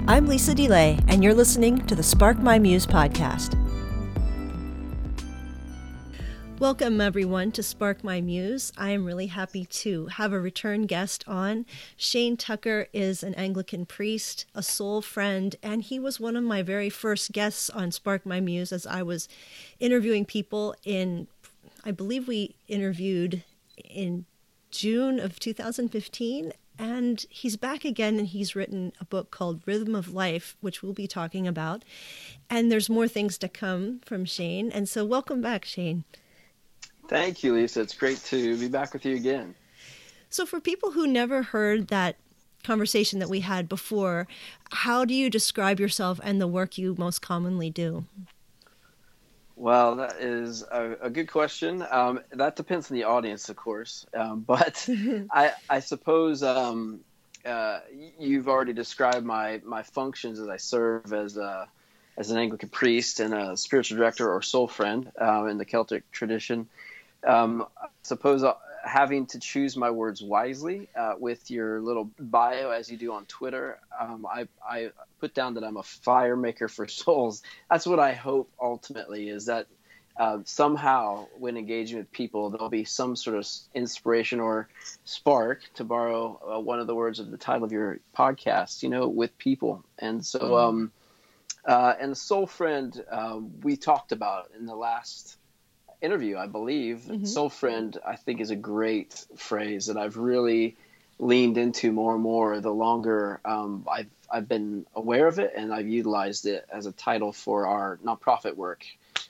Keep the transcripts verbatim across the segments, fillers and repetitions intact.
I'm Lisa DeLay, and you're listening to the Spark My Muse podcast. Welcome, everyone, to Spark My Muse. I am really happy to have a return guest on. Shane Tucker is an Anglican priest, a soul friend, and he was one of my very first guests on Spark My Muse as I was interviewing people in, I believe we interviewed in June of two thousand fifteen. And he's back again, and he's written a book called Rhythm of Life, which we'll be talking about. And there's more things to come from Shane. And so welcome back, Shane. Thank you, Lisa. It's great to be back with you again. So for people who never heard that conversation that we had before, how do you describe yourself and the work you most commonly do? Well, that is a, a good question. Um, that depends on the audience, of course. Um, but I, I suppose um, uh, you've already described my, my functions as I serve as a, as an Anglican priest and a spiritual director or soul friend um, in the Celtic tradition. Um, I suppose having to choose my words wisely uh, with your little bio, as you do on Twitter, um, I, I put down that I'm a fire maker for souls. That's what I hope ultimately is that uh, somehow when engaging with people, there'll be some sort of inspiration or spark, to borrow uh, one of the words of the title of your podcast, you know, with people. And so, um, uh, and Soul Friend, uh, we talked about in the last interview, I believe. Mm-hmm. Soul friend, I think, is a great phrase that I've really leaned into more and more the longer um, I've I've been aware of it, and I've utilized it as a title for our nonprofit work.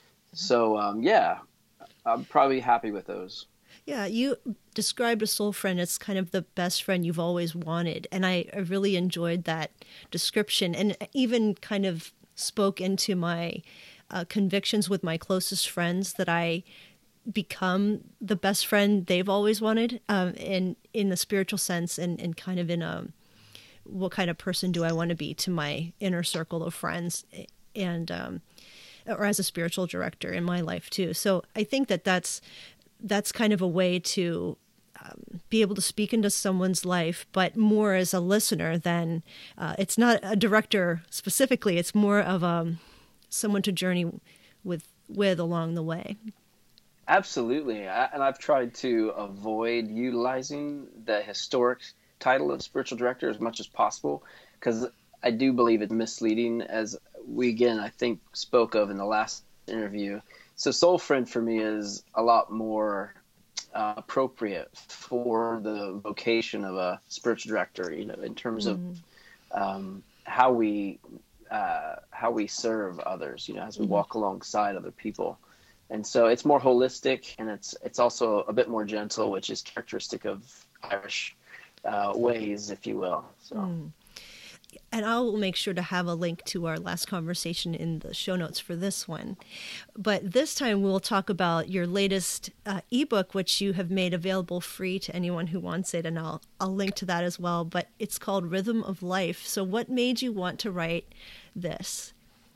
So um, yeah, I'm probably happy with those. Yeah, you described a soul friend as kind of the best friend you've always wanted, and I, I really enjoyed that description, and even kind of spoke into my Uh, convictions with my closest friends that I become the best friend they've always wanted, um, in in the spiritual sense, and, and kind of in a what kind of person do I want to be to my inner circle of friends, and um, or as a spiritual director in my life too. So I think that that's that's kind of a way to um, be able to speak into someone's life, but more as a listener than uh, it's not a director specifically. It's more of a someone to journey with with along the way. Absolutely. I, and I've tried to avoid utilizing the historic title of spiritual director as much as possible, because I do believe it's misleading, as we, again, I think spoke of in the last interview. So soul friend for me is a lot more uh, appropriate for the vocation of a spiritual director, you know, in terms mm. of um, how we Uh, how we serve others, you know, as we mm-hmm. walk alongside other people. And so it's more holistic, and it's it's also a bit more gentle, which is characteristic of Irish uh, ways, if you will. So, mm. And I'll make sure to have a link to our last conversation in the show notes for this one. But this time we'll talk about your latest uh, ebook, which you have made available free to anyone who wants it, and I'll I'll link to that as well. But it's called Rhythm of Life. So what made you want to write this?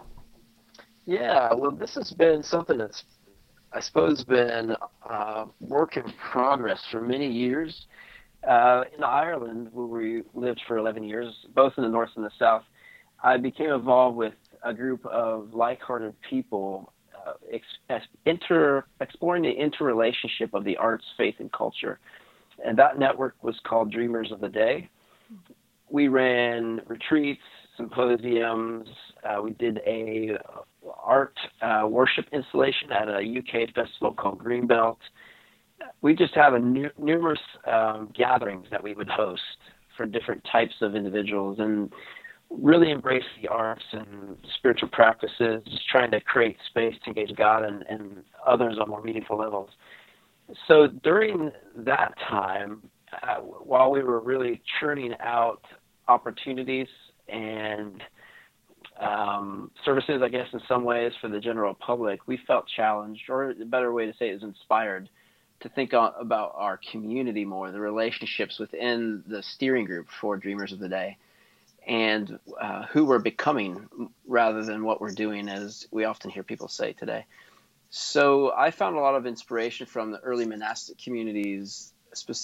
Yeah, well, this has been something that's, I suppose, been uh, work in progress for many years. Uh, in Ireland, where we lived for eleven years, both in the north and the south, I became involved with a group of like-hearted people uh, ex- inter, exploring the interrelationship of the arts, faith, and culture. And that network was called Dreamers of the Day. We ran retreats, symposiums. Uh, we did a art uh, worship installation at a U K festival called Greenbelt. We just have a nu- numerous um, gatherings that we would host for different types of individuals, and really embrace the arts and spiritual practices, just trying to create space to engage God and, and others on more meaningful levels. So during that time, uh, while we were really churning out opportunities and um, services, I guess, in some ways for the general public, we felt challenged, or a better way to say it is inspired, to think about our community more, the relationships within the steering group for Dreamers of the Day, and uh, who we're becoming rather than what we're doing, as we often hear people say today. So I found a lot of inspiration from the early monastic communities,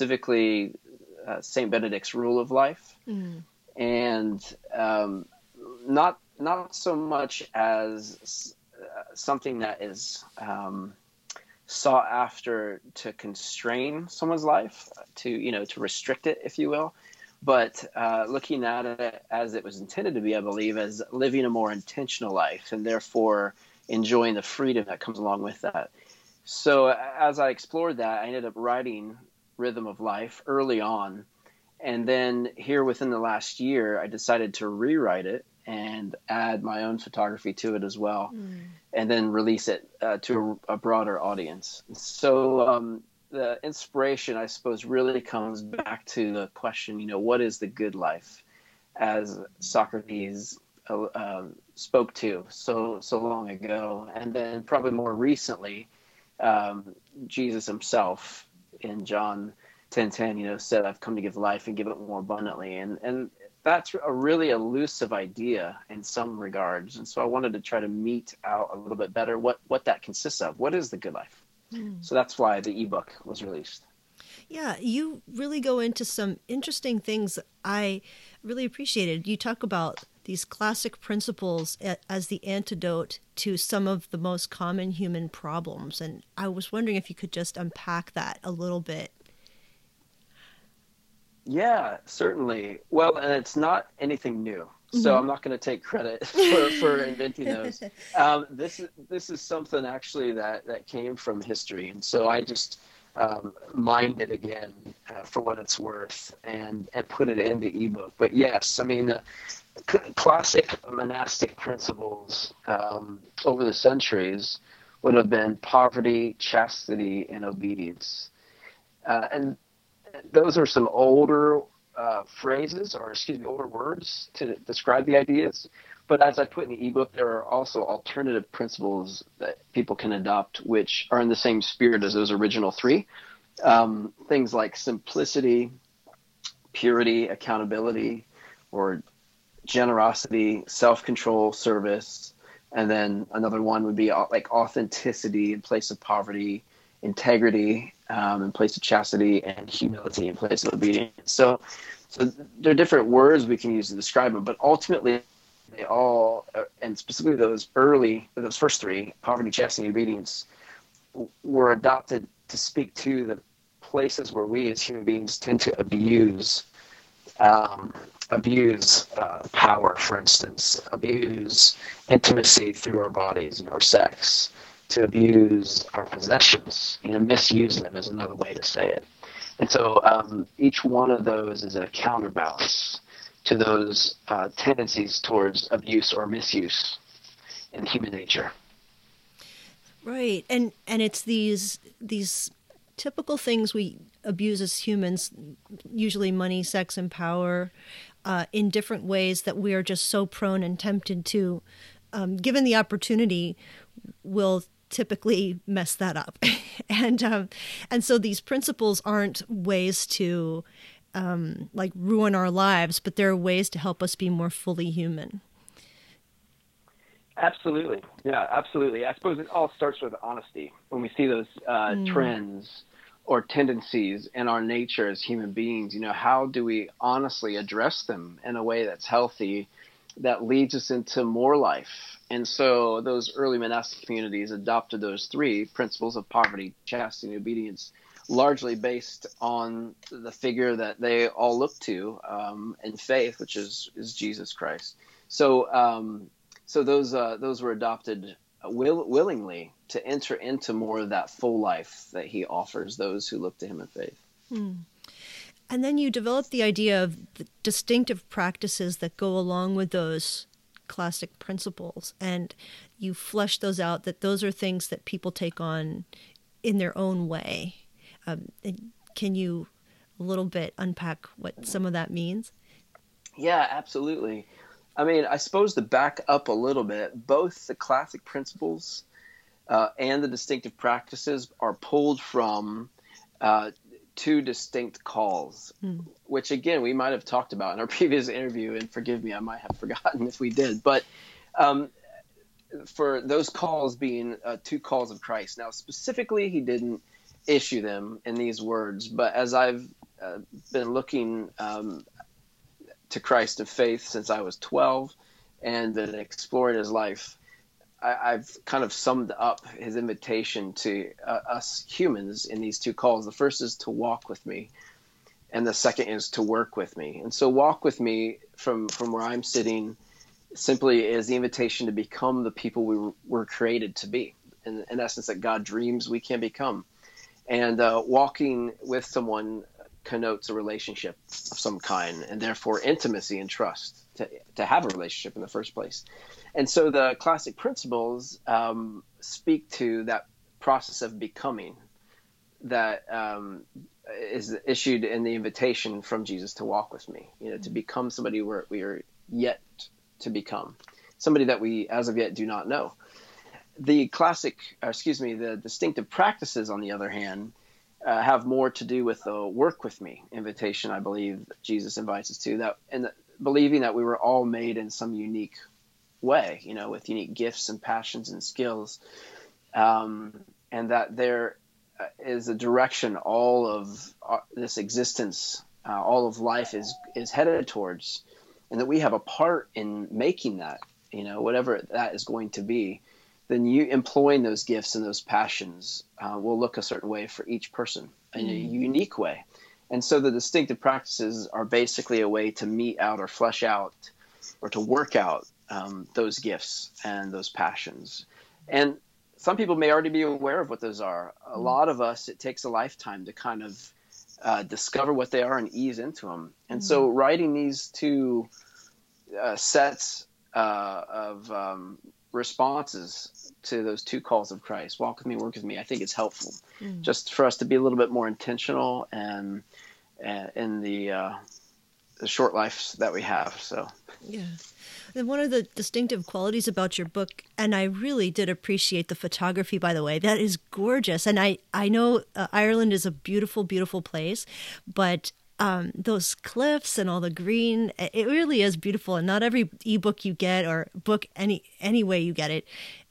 specifically uh, Saint Benedict's Rule of Life. Mm. And um, not not so much as uh, something that is um, sought after to constrain someone's life, to you know to restrict it, if you will, but uh, looking at it as it was intended to be, I believe, as living a more intentional life, and therefore enjoying the freedom that comes along with that. So as I explored that, I ended up writing Rhythm of Life early on. And then here within the last year, I decided to rewrite it and add my own photography to it as well, mm. and then release it uh, to a, a broader audience. So um, the inspiration, I suppose, really comes back to the question, you know, what is the good life, as Socrates uh, um, spoke to so so long ago. And then probably more recently, um, Jesus himself in John ten ten, you know, said, I've come to give life and give it more abundantly. And and that's a really elusive idea in some regards. And so I wanted to try to mete out a little bit better what, what that consists of. What is the good life? Mm. So that's why the ebook was released. Yeah, you really go into some interesting things I really appreciated. You talk about these classic principles as the antidote to some of the most common human problems. And I was wondering if you could just unpack that a little bit. Yeah, certainly. Well, and it's not anything new, so mm-hmm. I'm not going to take credit for, for inventing those. Um, this is this is something actually that, that came from history, and so I just um, mined it again uh, for what it's worth, and and put it in the ebook. But yes, I mean, uh, c- classic monastic principles um, over the centuries would have been poverty, chastity, and obedience, uh, and those are some older uh, phrases, or excuse me, older words to describe the ideas. But as I put in the ebook, there are also alternative principles that people can adopt, which are in the same spirit as those original three. Um, things like simplicity, purity, accountability, or generosity, self-control, service. And then another one would be like authenticity in place of poverty, integrity um, in place of chastity, and humility in place of obedience. So, so there are different words we can use to describe them, but ultimately they all, and specifically those early, those first three, poverty, chastity, and obedience, were adopted to speak to the places where we as human beings tend to abuse, um, abuse uh, power, for instance, abuse intimacy through our bodies, you know, or sex, to abuse our possessions, you know, misuse them is another way to say it. And so um, each one of those is a counterbalance to those uh, tendencies towards abuse or misuse in human nature. Right, and and it's these these typical things we abuse as humans, usually money, sex, and power, uh, in different ways that we are just so prone and tempted to, um, given the opportunity, will typically mess that up. and um, and so these principles aren't ways to um, like ruin our lives, but they're ways to help us be more fully human. Absolutely. Yeah, absolutely. I suppose it all starts with honesty. When we see those uh, mm. trends or tendencies in our nature as human beings, you know, how do we honestly address them in a way that's healthy, that leads us into more life? And so those early monastic communities adopted those three principles of poverty, chastity, and obedience, largely based on the figure that they all look to um, in faith, which is, is Jesus Christ. So um, so those uh, those were adopted will, willingly to enter into more of that full life that he offers those who look to him in faith. Hmm. And then you developed the idea of the distinctive practices that go along with those classic principles, and you flesh those out, that those are things that people take on in their own way. Um, can you a little bit unpack what some of that means? Yeah, absolutely. I mean, I suppose to back up a little bit, both the classic principles uh, and the distinctive practices are pulled from uh, two distinct calls, mm. which again, we might have talked about in our previous interview, and forgive me, I might have forgotten if we did, but um, for those calls being uh, two calls of Christ. Now, specifically, he didn't issue them in these words, but as I've uh, been looking um, to Christ of faith since I was twelve, and then exploring his life, I, I've kind of summed up his invitation to uh, us humans in these two calls. The first is to walk with me, and the second is to work with me. And so walk with me from, from where I'm sitting simply is the invitation to become the people we were, were created to be. In, in essence, that God dreams we can become. And uh, walking with someone connotes a relationship of some kind, and therefore intimacy and trust to, to have a relationship in the first place. And so the classic principles um, speak to that process of becoming that um, is issued in the invitation from Jesus to walk with me, you know, to become somebody we're, we are yet to become, somebody that we as of yet do not know. The classic, or excuse me, the distinctive practices, on the other hand, uh, have more to do with the work with me invitation, I believe, that Jesus invites us to, that, and the, believing that we were all made in some unique way, you know, with unique gifts and passions and skills, um, and that there is a direction all of uh, this existence, uh, all of life is is headed towards, and that we have a part in making that, you know, whatever that is going to be. Then you employing those gifts and those passions uh, will look a certain way for each person in mm. a unique way. And so the distinctive practices are basically a way to meet out or flesh out or to work out um, those gifts and those passions. And some people may already be aware of what those are. A mm. lot of us, it takes a lifetime to kind of uh, discover what they are and ease into them. And mm. so writing these two uh, sets uh, of um, responses to those two calls of Christ, walk with me, work with me, I think it's helpful mm. just for us to be a little bit more intentional and, and in the, uh, the short lives that we have. So, yeah. And one of the distinctive qualities about your book, and I really did appreciate the photography, by the way, that is gorgeous. And I, I know uh, Ireland is a beautiful, beautiful place, but um, those cliffs and all the green, it really is beautiful. And not every ebook you get or book, any, any way you get it,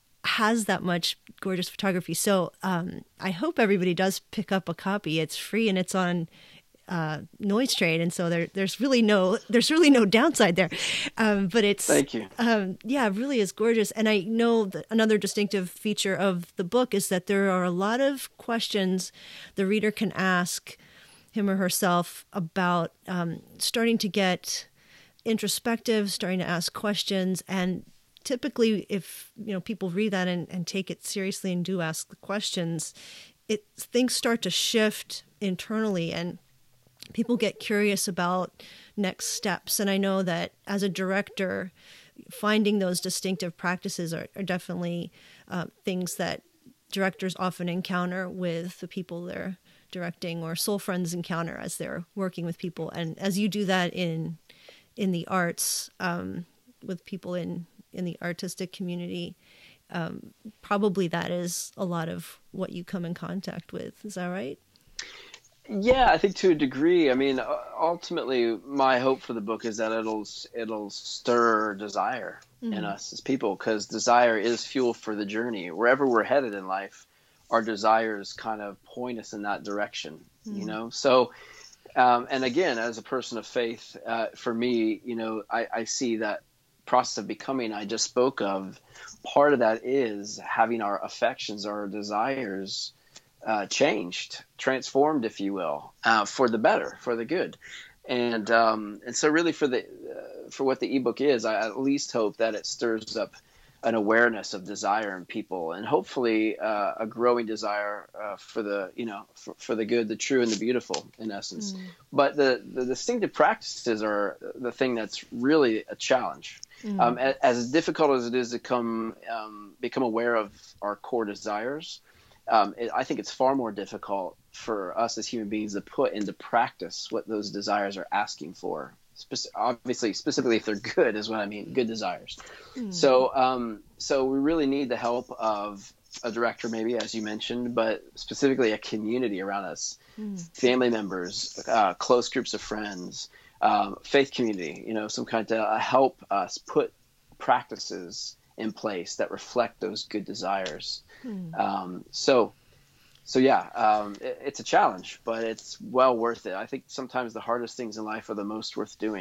has that much gorgeous photography. So um, I hope everybody does pick up a copy. It's free and it's on uh, Noise Trade, and so there, there's really no there's really no downside there. Um, but it's thank you. Um, yeah, it really is gorgeous. And I know that another distinctive feature of the book is that there are a lot of questions the reader can ask him or herself about um, starting to get introspective, starting to ask questions. And typically, if you know people read that and, and take it seriously and do ask the questions, it things start to shift internally, and people get curious about next steps. And I know that as a director, finding those distinctive practices are, are definitely uh, things that directors often encounter with the people they're directing, or soul friends encounter as they're working with people. And as you do that in in the arts, um, with people in, in the artistic community, um, probably that is a lot of what you come in contact with. Is that right? Yeah, I think to a degree. I mean, ultimately, my hope for the book is that it'll it'll stir desire mm-hmm. in us as people, because desire is fuel for the journey. Wherever we're headed in life, our desires kind of point us in that direction. Mm-hmm. You know, so um, and again, as a person of faith, uh, for me, you know, I, I see that process of becoming I just spoke of. Part of that is having our affections, our desires Uh, changed, transformed, if you will, uh, for the better, for the good, and um, and so really for the uh, for what the ebook is, I at least hope that it stirs up an awareness of desire in people, and hopefully uh, a growing desire uh, for the you know for, for the good, the true, and the beautiful, in essence. Mm. But the the distinctive practices are the thing that's really a challenge. Mm. Um, as, as difficult as it is to come um, become aware of our core desires. Um, it, I think it's far more difficult for us as human beings to put into practice what those desires are asking for. Spe- obviously, specifically if they're good is what I mean, good desires. Mm. So, um, so we really need the help of a director, maybe, as you mentioned, but specifically a community around us, mm. family members, uh, close groups of friends, um, faith community, you know, some kind to uh, help us put practices in place that reflect those good desires. Hmm. Um, so, so yeah, um, it, it's a challenge, but it's well worth it. I think sometimes the hardest things in life are the most worth doing.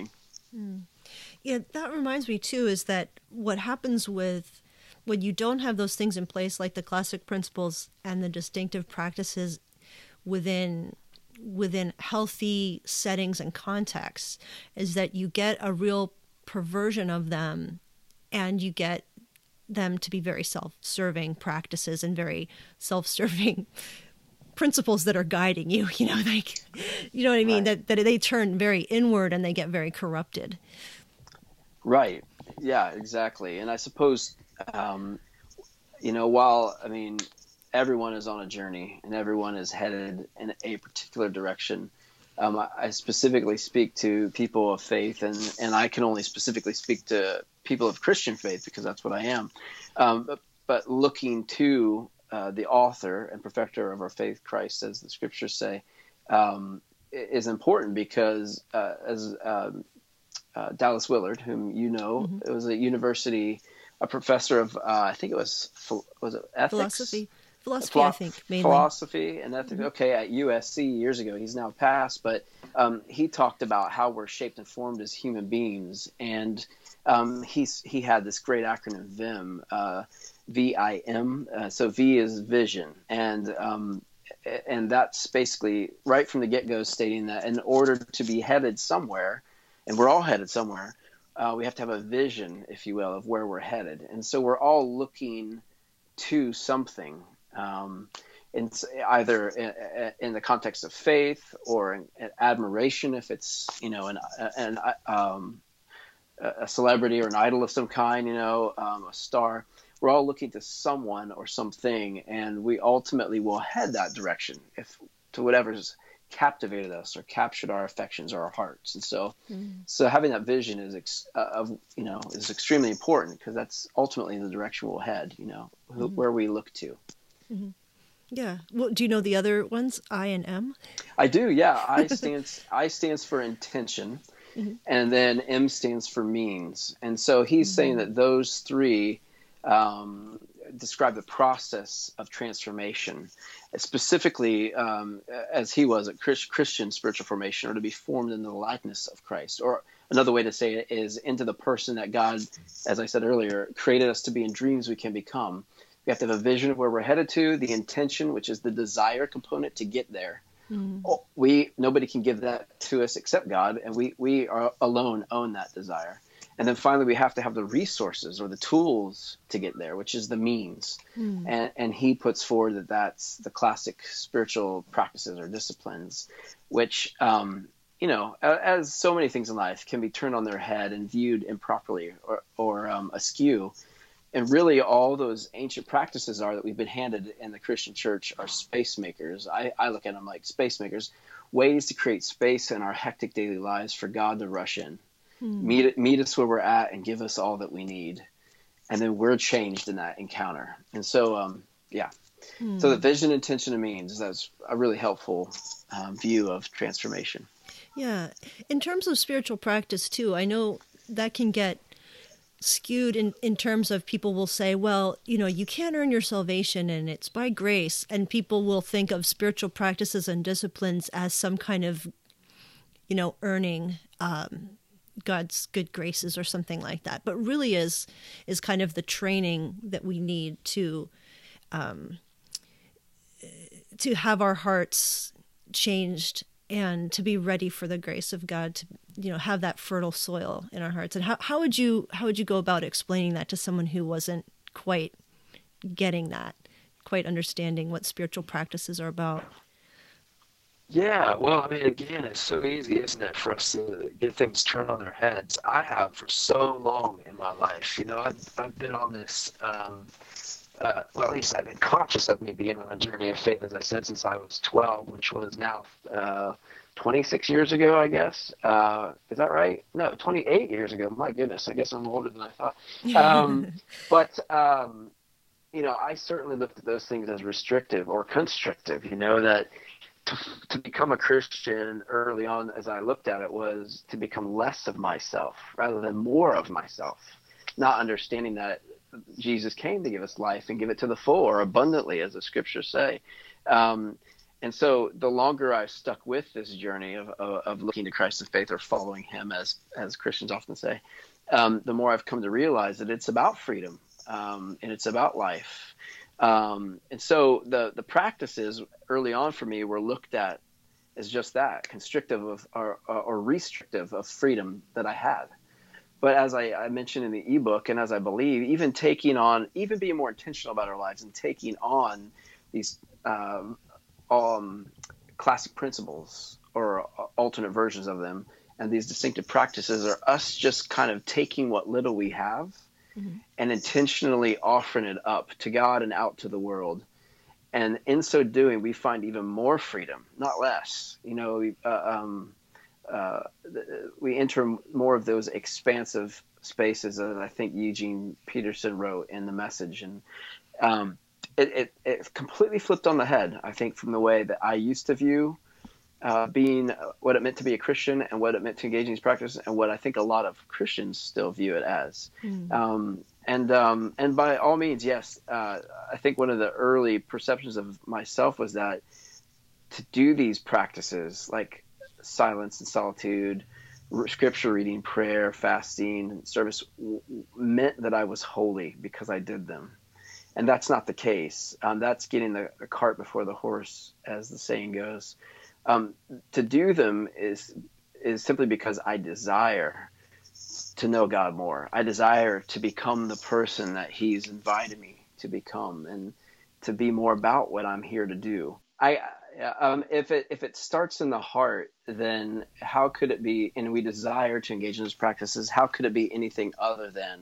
Mm. Yeah, that reminds me too, is that what happens with when you don't have those things in place, like the classic principles and the distinctive practices within within healthy settings and contexts, is that you get a real perversion of them, and you get them to be very self-serving practices and very self-serving principles that are guiding you, you know, like, you know what I mean? Right. That, that they turn very inward and they get very corrupted. Right. Yeah, exactly. And I suppose, um, you know, while, I mean, everyone is on a journey and everyone is headed in a particular direction, um, I, I specifically speak to people of faith, and, and I can only specifically speak to people of Christian faith because that's what I am. Um, but, but looking to uh, the author and perfecter of our faith, Christ, as the scriptures say, um, is important because uh, as um, uh, Dallas Willard, whom you know, Mm-hmm. it was a university, a professor of, uh, I think it was, was it ethics? Philosophy. Philosophy, Philo- I think, mainly. Philosophy and ethics. Mm-hmm. Okay, at U S C years ago. He's now passed, but um, he talked about how we're shaped and formed as human beings. And um, he's, he had this great acronym, VIM, uh, V I M. Uh, so V is vision. And um, and that's basically right from the get-go stating that in order to be headed somewhere, and we're all headed somewhere, uh, we have to have a vision, if you will, of where we're headed. And so we're all looking to something, um, in either in, in the context of faith or in, in admiration, if it's, you know, an, an um, a celebrity or an idol of some kind, you know, um, a star. We're all looking to someone or something, and we ultimately will head that direction if to whatever's captivated us or captured our affections or our hearts. And so, mm. so having that vision is, ex, uh, of, you know, is extremely important because that's ultimately the direction we'll head, you know, who, mm-hmm. where we look to. Mm-hmm. Yeah. Well, do you know the other ones, I and M? I do. Yeah. I stands, I stands for intention, mm-hmm. and then M stands for means. And so he's mm-hmm. saying that those three, um, describe the process of transformation, specifically um, as he was at Christian spiritual formation, or to be formed into the likeness of Christ. Or another way to say it is into the person that God, as I said earlier, created us to be in dreams we can become. We have to have a vision of where we're headed to, the intention, which is the desire component to get there. Mm. Oh, we nobody can give that to us except God, and we, we are alone own that desire. And then finally, we have to have the resources or the tools to get there, which is the means. Mm. And, and he puts forward that that's the classic spiritual practices or disciplines, which, um, you know, as so many things in life can be turned on their head and viewed improperly or, or um, askew. And really all those ancient practices are that we've been handed in the Christian church are space makers. I, I look at them like space makers, ways to create space in our hectic daily lives for God to rush in. Hmm. Meet meet us where we're at and give us all that we need, and then we're changed in that encounter. And so, um, yeah. Hmm. So the vision, intention, and means, that's a really helpful um, view of transformation. Yeah. In terms of spiritual practice too, I know that can get skewed in, in terms of people will say, well, you know, you can't earn your salvation and it's by grace. And people will think of spiritual practices and disciplines as some kind of, you know, earning um God's good graces or something like that, but really is is kind of the training that we need to um, to have our hearts changed and to be ready for the grace of God, to, you know, have that fertile soil in our hearts. And how how would you how would you go about explaining that to someone who wasn't quite getting that, quite understanding what spiritual practices are about? Yeah, well, I mean, again, it's so easy, isn't it, for us to get things turned on their heads. I have for so long in my life. You know, I've, I've been on this, um, uh, well, at least I've been conscious of me being on a journey of faith, as I said, since I was twelve, which was now uh, twenty-six years ago, I guess. Uh, is that right? No, twenty-eight years ago. My goodness, I guess I'm older than I thought. Um, but, um, you know, I certainly looked at those things as restrictive or constrictive, you know, that To, to become a Christian early on, as I looked at it, was to become less of myself rather than more of myself, not understanding that Jesus came to give us life and give it to the full or abundantly, as the scriptures say. Um, and so the longer I've stuck with this journey of, of, of looking to Christ in faith, or following him, as, as Christians often say, um, the more I've come to realize that it's about freedom, um, and it's about life. Um, and so the, the practices early on for me were looked at as just that, constrictive of, or, or restrictive of freedom that I had. But as I, I mentioned in the ebook, and as I believe, even taking on, even being more intentional about our lives and taking on these um, um, classic principles or alternate versions of them, and these distinctive practices are us just kind of taking what little we have, mm-hmm. and intentionally offering it up to God and out to the world. And in so doing, we find even more freedom, not less. You know, we, uh, um, uh, we enter more of those expansive spaces that I think Eugene Peterson wrote in The Message. And um, it, it, it completely flipped on the head, I think, from the way that I used to view uh, being, what it meant to be a Christian, and what it meant to engage in these practices, and what I think a lot of Christians still view it as. Mm. Um, and um, and by all means, yes, uh, I think one of the early perceptions of myself was that to do these practices, like silence and solitude, scripture reading, prayer, fasting, service, w- meant that I was holy because I did them. And that's not the case. Um, that's getting the, the cart before the horse, as the saying goes. Um, to do them is is simply because I desire to know God more. I desire to become the person that he's invited me to become, and to be more about what I'm here to do. I um, if it if it starts in the heart, then how could it be, and we desire to engage in those practices, how could it be anything other than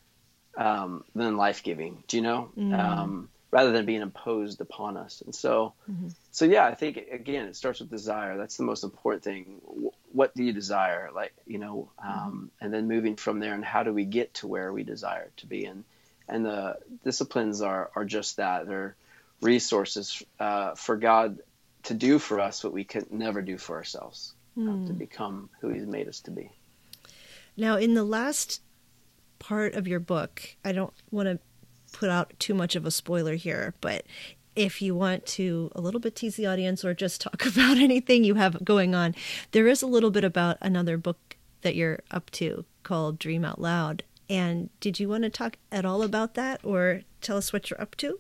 um, than life-giving, do you know? Mm. Um, rather than being imposed upon us. And so, mm-hmm. so yeah, I think, again, it starts with desire. That's the most important thing. What do you desire? Like, you know, um, mm-hmm. and then moving from there, and how do we get to where we desire to be? And, and the disciplines are, are just that. They're resources uh, for God to do for us what we could never do for ourselves, mm. uh, to become who he's made us to be. Now, in the last part of your book, I don't want to put out too much of a spoiler here, but if you want to a little bit tease the audience or just talk about anything you have going on, there is a little bit about another book that you're up to called Dream Out Loud. And did you want to talk at all about that, or tell us what you're up to?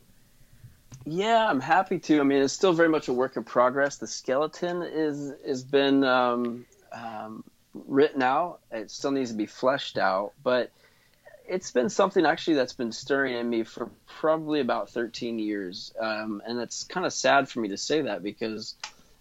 Yeah, I'm happy to. I mean, it's still very much a work in progress. The skeleton is has been um, um, written out. It still needs to be fleshed out, but it's been something actually that's been stirring in me for probably about thirteen years. Um, and it's kind of sad for me to say that, because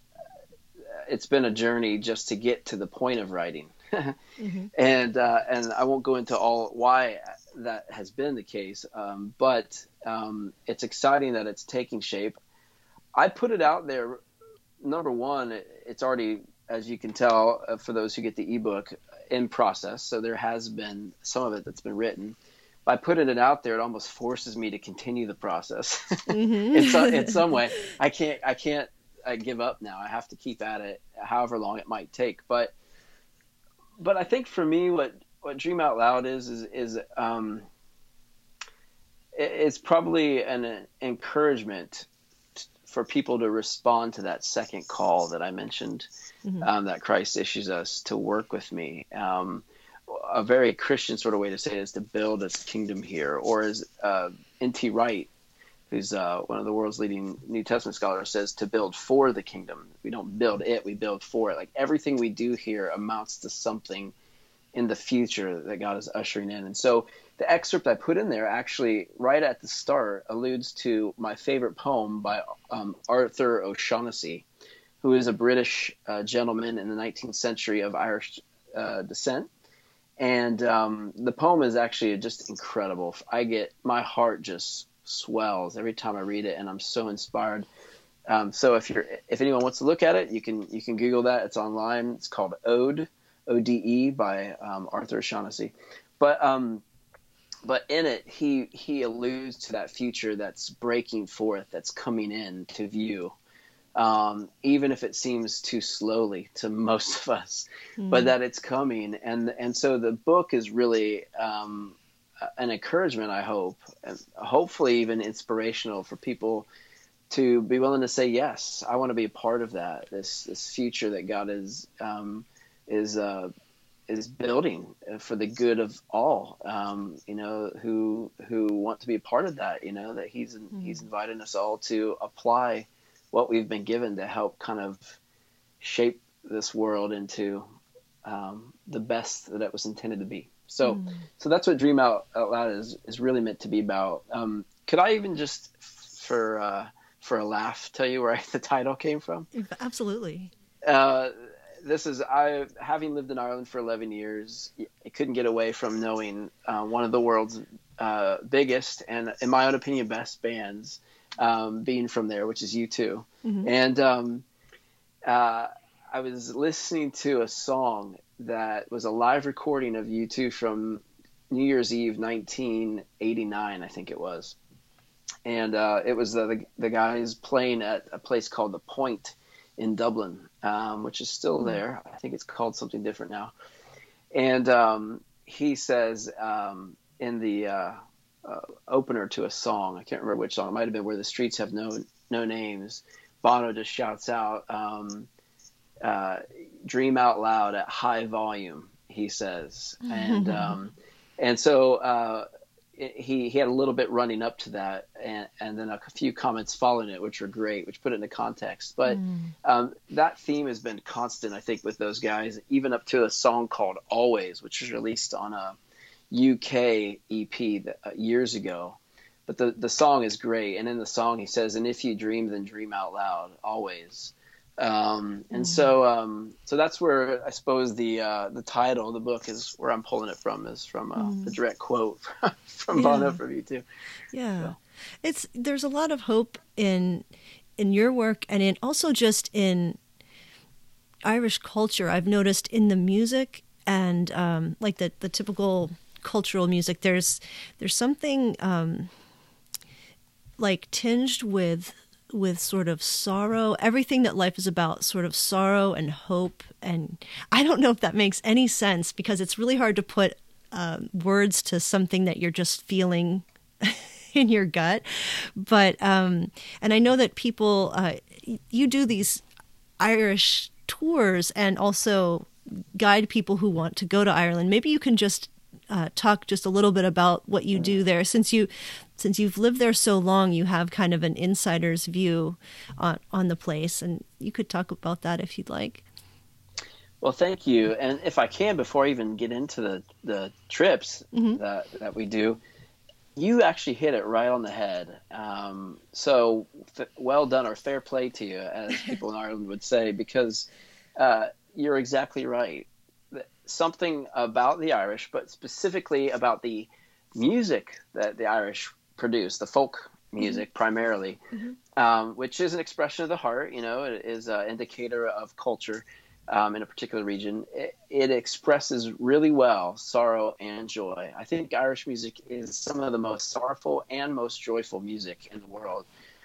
it's been a journey just to get to the point of writing. mm-hmm. And, uh, and I won't go into all why that has been the case. Um, but, um, it's exciting that it's taking shape. I put it out there. Number one, it's already, as you can tell, uh, for those who get the ebook, in process. So there has been some of it that's been written. By putting it out there, it almost forces me to continue the process. Mm-hmm. in, some, in some way. I can't, I can't I give up now. I have to keep at it, however long it might take. But, but I think for me, what, what Dream Out Loud is, is, is um, it, it's probably an encouragement for people to respond to that second call that I mentioned, mm-hmm. um, that Christ issues us to work with me. Um, a very Christian sort of way to say it is to build his kingdom here, or as uh, N T Wright, who's uh, one of the world's leading New Testament scholars, says, to build for the kingdom. We don't build it, we build for it. Like everything we do here amounts to something in the future that God is ushering in. And so the excerpt I put in there actually right at the start alludes to my favorite poem by um, Arthur O'Shaughnessy, who is a British uh, gentleman in the nineteenth century of Irish uh, descent. And um, the poem is actually just incredible. I get, my heart just swells every time I read it, and I'm so inspired. Um, so if you're, if anyone wants to look at it, you can, you can Google that. It's online. It's called Ode, O D E, by um, Arthur O'Shaughnessy. But um, but in it, he he alludes to that future that's breaking forth, that's coming in to view, um, even if it seems too slowly to most of us, mm. but that it's coming. And and so the book is really um, an encouragement, I hope, and hopefully even inspirational for people to be willing to say, yes, I want to be a part of that. This this future that God is um, is uh, is building for the good of all. Um, you know, who who want to be a part of that. You know, that He's mm. He's inviting us all to apply what we've been given to help kind of shape this world into um, the best that it was intended to be. So, mm. so that's what Dream Out, Out Loud is is really meant to be about. Um, could I even just for uh, for a laugh tell you where I, the title came from? Absolutely. Uh, this is I having lived in Ireland for eleven years. I couldn't get away from knowing uh, one of the world's uh, biggest and, in my own opinion, best bands, um, being from there, which is U two. Mm-hmm. And um, uh, I was listening to a song that was a live recording of U two from New Year's Eve, nineteen eighty-nine, I think it was. And uh, it was the, the the guys playing at a place called The Point in Dublin, um, which is still there. I think it's called something different now. And um, he says um, in the uh, uh, opener to a song, I can't remember which song, it might have been Where the Streets Have No No Names, Bono just shouts out, um, uh, dream out loud at high volume, he says. And um, and so uh, it, he, he had a little bit running up to that, and, and then a few comments following it, which were great, which put it into context. But mm. um, that theme has been constant, I think, with those guys, even up to a song called Always, which was released on a U K E P that, uh, years ago. But the, the song is great. And in the song, he says, and if you dream, then dream out loud, always. Um, and mm. so um, so that's where I suppose the uh, the title of the book is where I'm pulling it from, is from uh, mm. a direct quote from yeah. Bono from U two. Yeah. So. It's there's a lot of hope in in your work, and in also just in Irish culture. I've noticed in the music and um, like the, the typical cultural music, there's there's something um, like tinged with with sort of sorrow. Everything that life is about, sort of sorrow and hope. And I don't know if that makes any sense, because it's really hard to put uh, words to something that you're just feeling in your gut. But um, and I know that people, uh, you do these Irish tours and also guide people who want to go to Ireland. Maybe you can just uh, talk just a little bit about what you do there, since you since you've lived there so long. You have kind of an insider's view on on the place, and you could talk about that if you'd like. Well, thank you. And if I can, before I even get into the the trips mm-hmm. that that we do, you actually hit it right on the head. Um, so f- well done, or fair play to you, as people in Ireland would say, because uh, you're exactly right. Something about the Irish, but specifically about the music that the Irish produce, the folk music mm-hmm. primarily, mm-hmm. Um, which is an expression of the heart. You know, it is an indicator of culture um, in a particular region. It, it expresses really well sorrow and joy. I think Irish music is some of the most sorrowful and most joyful music in the world.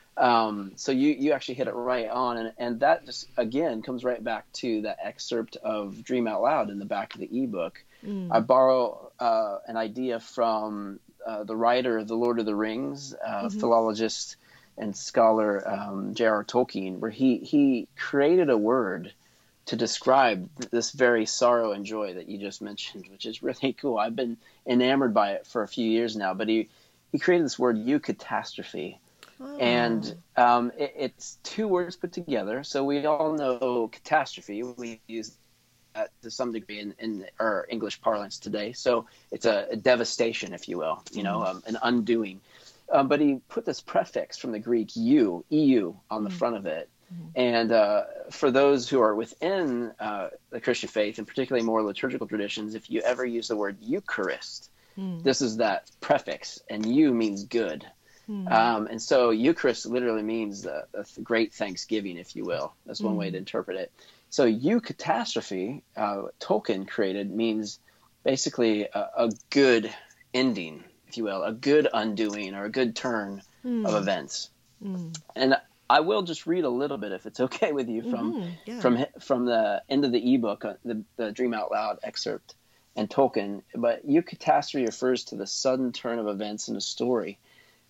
Um, so you, you actually hit it right on. And, and that just, again, comes right back to that excerpt of Dream Out Loud in the back of the ebook. Mm. I borrow uh, an idea from uh, the writer of The Lord of the Rings, uh, mm-hmm. philologist and scholar um, J R R Tolkien, where he, he created a word to describe this very sorrow and joy that you just mentioned, which is really cool. I've been enamored by it for a few years now, but he, he created this word, eucatastrophe. Oh. And um, it, it's two words put together. So we all know catastrophe. We use that to some degree in, in our English parlance today. So it's a, a devastation, if you will, you know, um, an undoing. Um, but he put this prefix from the Greek "eu," E U, on the mm. front of it. Mm. And uh, for those who are within uh, the Christian faith, and particularly more liturgical traditions, if you ever use the word Eucharist, mm. this is that prefix, and "eu" means good. Hmm. Um, and so Eucharist literally means a, a great thanksgiving, if you will. That's one hmm. way to interpret it. So eucatastrophe, uh, Tolkien created, means basically a, a good ending, if you will, a good undoing or a good turn hmm. of events. Hmm. And I will just read a little bit, if it's okay with you, from mm-hmm. yeah. from from the end of the ebook, uh, the, the Dream Out Loud excerpt, and Tolkien. But eucatastrophe refers to the sudden turn of events in a story,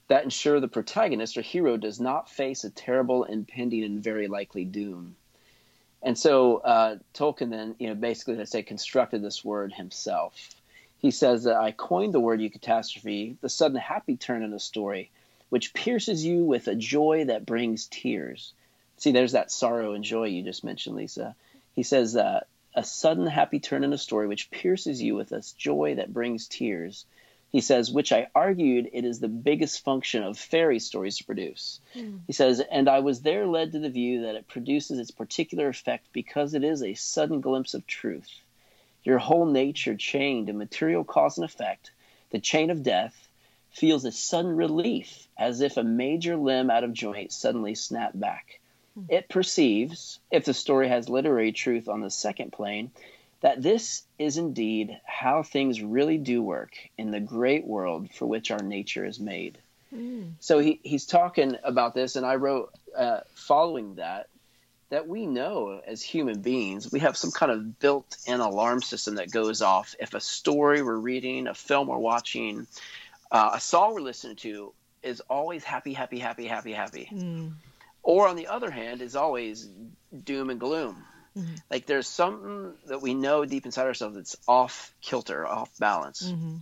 that ensure the protagonist or hero does not face a terrible, impending, and very likely doom. And so uh, Tolkien then, you know, basically, let's say, constructed this word himself. He says that I coined the word eucatastrophe, the sudden happy turn in a story, which pierces you with a joy that brings tears. See, there's that sorrow and joy you just mentioned, Lisa. He says that uh, a sudden happy turn in a story which pierces you with a joy that brings tears. He says, which I argued it is the biggest function of fairy stories to produce. Mm. He says, and I was there led to the view that it produces its particular effect because it is a sudden glimpse of truth. Your whole nature chained to material cause and effect, the chain of death, feels a sudden relief as if a major limb out of joint suddenly snapped back. Mm. It perceives, if the story has literary truth on the second plane, that this is indeed how things really do work in the great world for which our nature is made. Mm. So he, he's talking about this, and I wrote, uh, following that, that we know as human beings, we have some kind of built-in alarm system that goes off if a story we're reading, a film we're watching, uh, a song we're listening to is always happy, happy, happy, happy, happy. Mm. Or on the other hand, is always doom and gloom. Mm-hmm. Like there's something that we know deep inside ourselves that's off kilter, off balance. Mm-hmm.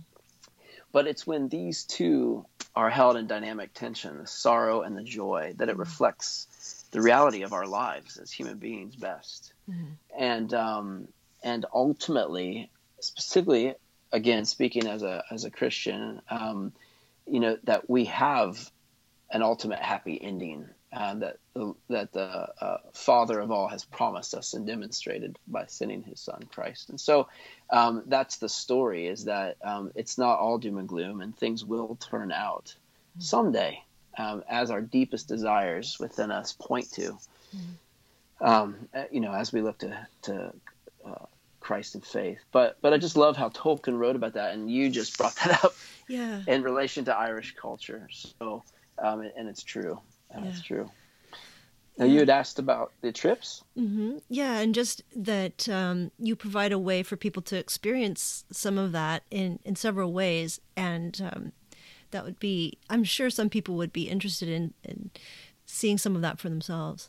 But it's when these two are held in dynamic tension, the sorrow and the joy, that it reflects the reality of our lives as human beings best. Mm-hmm. And um, and ultimately, specifically, again, speaking as a as a Christian, um, you know, that we have an ultimate happy ending. Uh, that the, that the uh, Father of all has promised us and demonstrated by sending his Son, Christ. And so um, that's the story, is that um, it's not all doom and gloom, and things will turn out mm-hmm. someday um, as our deepest desires within us point to, mm-hmm. um, you know, as we look to, to uh, Christ in faith. But but I just love how Tolkien wrote about that, and you just brought that up yeah. in relation to Irish culture. So, um, and, and it's true. That's yeah. true. Now, yeah. you had asked about the trips? Mm-hmm. Yeah, and just that um, you provide a way for people to experience some of that in, in several ways. And um, that would be, I'm sure some people would be interested in, in seeing some of that for themselves.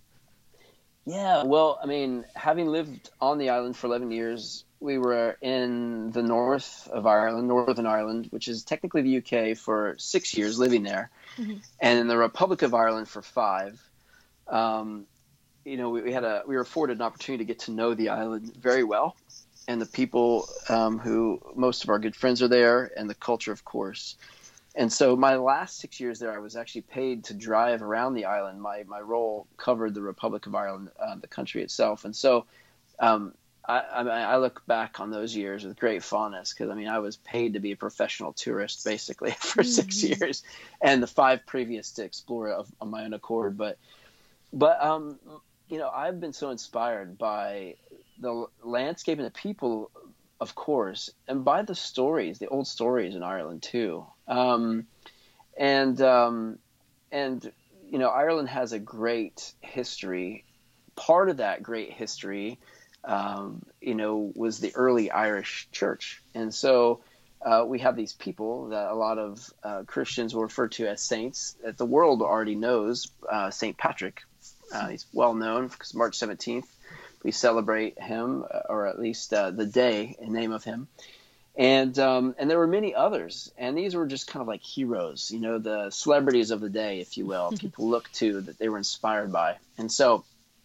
Yeah, well, I mean, having lived on the island for eleven years, we were in the north of Ireland, Northern Ireland, which is technically the U K, for six years living there, mm-hmm. and in the Republic of Ireland for five. Um, you know, we, we had a we were afforded an opportunity to get to know the island very well, and the people um, who most of our good friends are there, and the culture, of course. And so my last six years there, I was actually paid to drive around the island. My my role covered the Republic of Ireland, uh, the country itself. And so um, I, I, I look back on those years with great fondness, because, I mean, I was paid to be a professional tourist, basically, for mm-hmm. six years, and the five previous to explore of, on my own accord. But, but um, you know, I've been so inspired by the landscape and the people, of course, and by the stories, the old stories in Ireland, too. Um, and, um, and, you know, Ireland has a great history. Part of that great history, um, you know, was the early Irish church. And so uh, we have these people that a lot of uh, Christians will refer to as saints that the world already knows. uh, Saint Patrick, uh, he's well known because March seventeenth, we celebrate him, or at least uh, the day in name of him. And um, and there were many others, and these were just kind of like heroes, you know, the celebrities of the day, if you will, people look to, that they were inspired by. And so,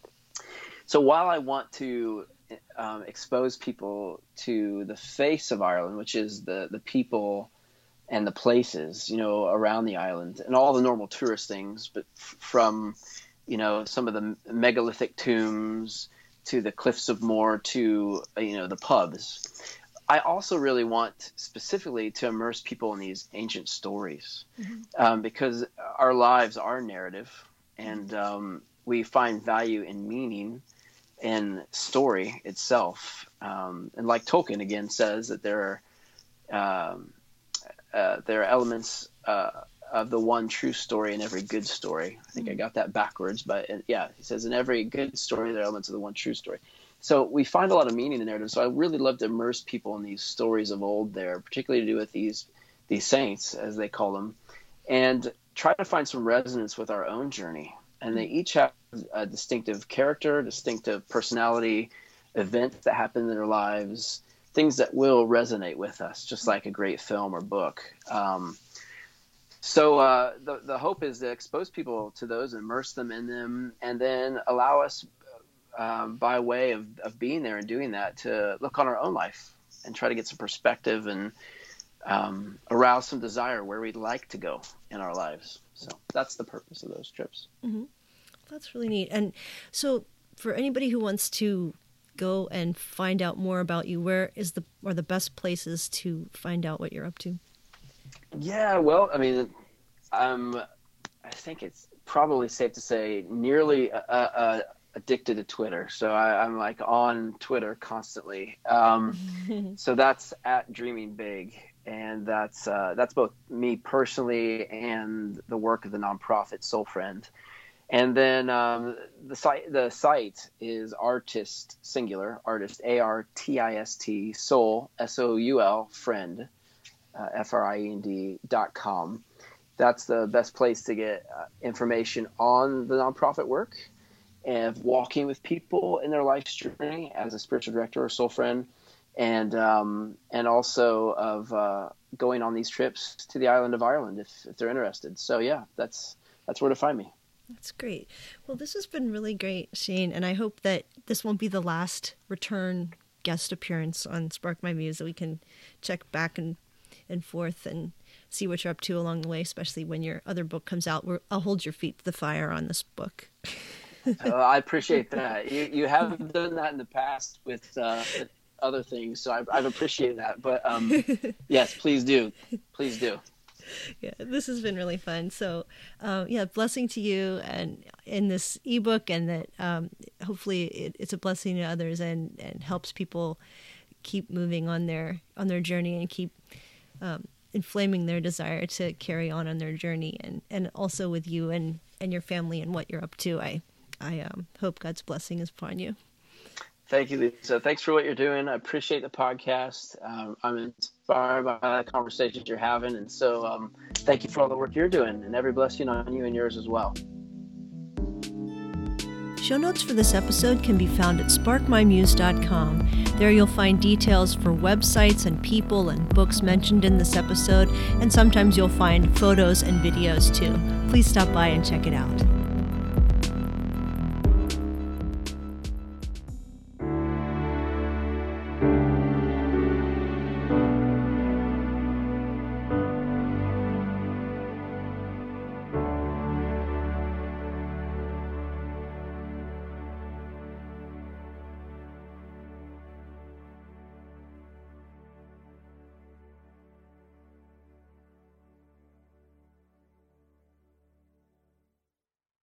so while I want to um, expose people to the face of Ireland, which is the the people and the places, you know, around the island, and all the normal tourist things, but f- from, you know, some of the megalithic tombs to the Cliffs of Moher to, you know, the pubs. I also really want specifically to immerse people in these ancient stories, mm-hmm. um, because our lives are narrative, and um, we find value in meaning in story itself. Um, and like Tolkien again says, that there are um, uh, there are elements uh, of the one true story in every good story. I think mm-hmm. I got that backwards, but uh, yeah, he says in every good story there are elements of the one true story. So we find a lot of meaning in narrative. So I really love to immerse people in these stories of old there, particularly to do with these these saints, as they call them. And try to find some resonance with our own journey. And they each have a distinctive character, distinctive personality, events that happen in their lives, things that will resonate with us, just like a great film or book. Um, so uh, the, the hope is to expose people to those, immerse them in them, and then allow us, um, by way of, of being there and doing that, to look on our own life and try to get some perspective and um, arouse some desire where we'd like to go in our lives. So that's the purpose of those trips. Mm-hmm. That's really neat. And so for anybody who wants to go and find out more about you, where is the are the best places to find out what you're up to? Yeah, well, I mean, I'm, I think it's probably safe to say nearly uh, uh, addicted to Twitter. So I, I'm like on Twitter constantly. Um, so that's at Dreaming Big. And that's uh, that's both me personally and the work of the nonprofit Soul Friend. And then um, the site the site is Artist, singular, Artist, A R T I S T, Soul, S O U L, Friend, uh, F R I E N D, dot com. That's the best place to get uh, information on the nonprofit work and walking with people in their life's journey as a spiritual director or soul friend. And um, and also of uh, going on these trips to the island of Ireland if, if they're interested. So yeah, that's that's where to find me. That's great. Well, this has been really great, Shane, and I hope that this won't be the last return guest appearance on Spark My Muse, that we can check back and, and forth and see what you're up to along the way, especially when your other book comes out. We're, I'll hold your feet to the fire on this book. uh, I appreciate that. You you have done that in the past with uh, other things, so I've, I've appreciated that. But um, yes, please do. Please do. Yeah, this has been really fun. So, uh, yeah, blessing to you and in this ebook, and that um, hopefully it, it's a blessing to others and, and helps people keep moving on their on their journey and keep um, inflaming their desire to carry on on their journey, and, and also with you and, and your family and what you're up to. I I um, hope God's blessing is upon you. Thank you, Lisa. Thanks for what you're doing. I appreciate the podcast. Um, I'm inspired by the conversations you're having. And so um, thank you for all the work you're doing, and every blessing on you and yours as well. Show notes for this episode can be found at spark my muse dot com. There you'll find details for websites and people and books mentioned in this episode, and sometimes you'll find photos and videos too. Please stop by and check it out.